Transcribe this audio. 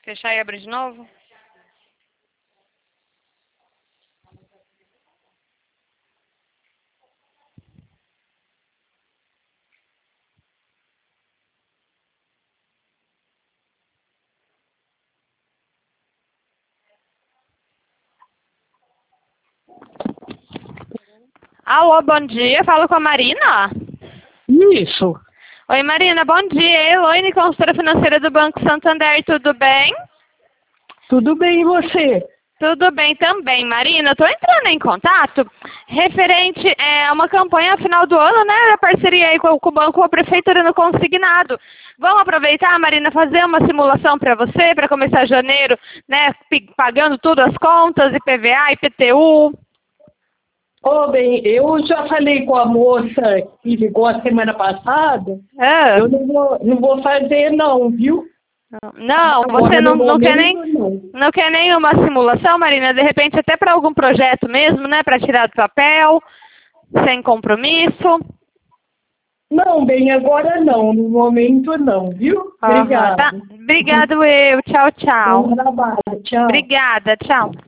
Fechar e abrir de novo? Alô, bom dia. Falo com a Marina? Isso. Oi, Marina, bom dia. Elaine, consultora financeira do Banco Santander, tudo bem? Tudo bem, e você? Tudo bem também, Marina. Estou entrando em contato referente a uma campanha final do ano, né? A parceria aí com o banco, com a prefeitura no consignado. Vamos aproveitar, Marina, fazer uma simulação para você, para começar janeiro, né? Pagando tudo as contas, IPVA, IPTU. Ô, bem, eu já falei com a moça que ligou a semana passada. Eu não vou fazer não, viu? Não, Agora, você no não quer momento, não. não quer nenhuma simulação, Marina? De repente até para algum projeto mesmo, né? Para tirar do papel, sem compromisso. Não, bem, agora não. No momento, não, viu? Aham, Obrigada. tá. Obrigado, eu. Tchau, tchau. Bom trabalho. Tchau. Obrigada, tchau.